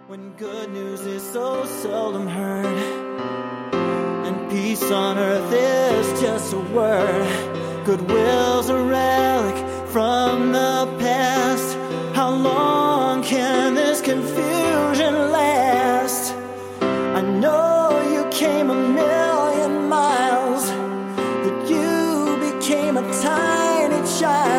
When good news is so seldom heard, and peace on earth is just a word, goodwill's a relic from the past. How long can this confusion last? I know you came a million miles, that you became a tiny child.